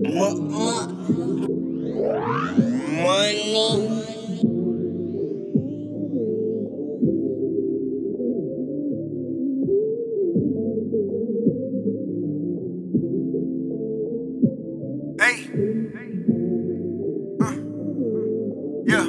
Money. Hey. Yeah.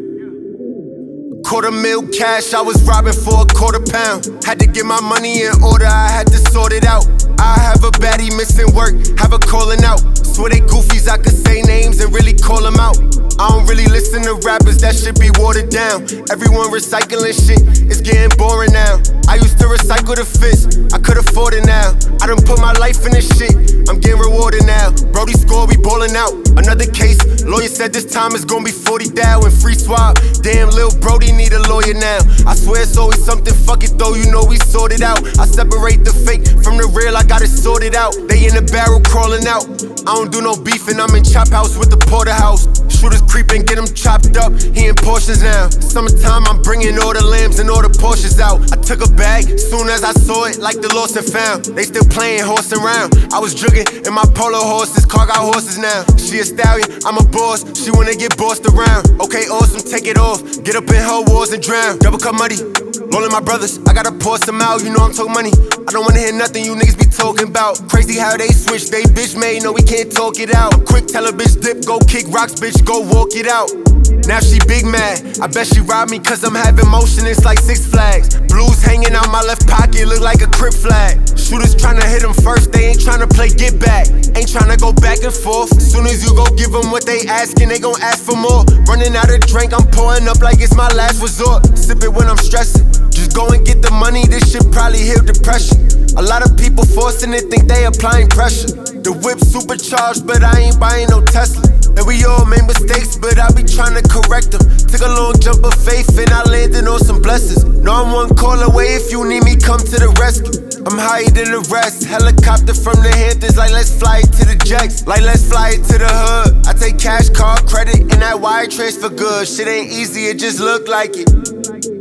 $250,000 cash, I was robbing for £250. Had to get my money in order, I had to sort it out. I have a baddie missing work, have her calling out. Swear they goofies, I could say names and really call them out. I don't really listen to rappers, that shit be watered down. Everyone recycling shit, it's getting boring now. I used to recycle the fist, I could afford it now. I done put my life in this shit, I'm getting rewarded now. Brody scored, we ballin' out. Another case, lawyer said this time it's gonna be 40 down and free swap. Damn, lil' Brody need a lawyer now. I swear it's always something, fuck it though, you know we sorted out. I separate the fake from the real, I got it sorted out. They in the barrel crawling out. I don't do no beefing, I'm in chop house with the porterhouse. Shooters creeping, get them chopped up, he in Porsches now. Summertime, I'm bringing all the lambs and all the Porsches out. I took a bag, soon as I saw it, like the lost and found. They still playing horse around. I was jugging in my polo horses, car got horses now. She a stallion, I'm a boss, she wanna get bossed around. Okay, awesome, take it off, get up in her walls and drown. Double cup muddy, rolling my brothers, I gotta pour some out, you know I'm talking money. I don't wanna hear nothing you niggas be talking about. Crazy how they switch, they bitch made, no we can't talk it out. I'm quick, tell a bitch dip, go kick rocks, bitch, go walk it out. Now she big mad, I bet she robbed me cause I'm having motion, it's like Six Flags. Blues hanging out my left pocket, look like a Crip flag. Shooters tryna hit them first, they ain't tryna play get back. Ain't tryna go back and forth, soon as you go give them what they asking, they gon' ask for more. Running out of drink, I'm pouring up like it's my last resort. Sip it when I'm stressing, just go and get the money, this shit probably heal depression. A lot of people forcing it, think they applying pressure. The whip supercharged, but I ain't buying no Tesla. And we all made mistakes, but I be trying to correct them. Took a long jump of faith and I landed on some blessings. No, I'm one call away, if you need me, come to the rescue. I'm higher than the rest, helicopter from the Hamptons, like let's fly it to the jets, like let's fly it to the hood. I take cash, card, credit, and that wire transfer good. Shit ain't easy, it just look like it.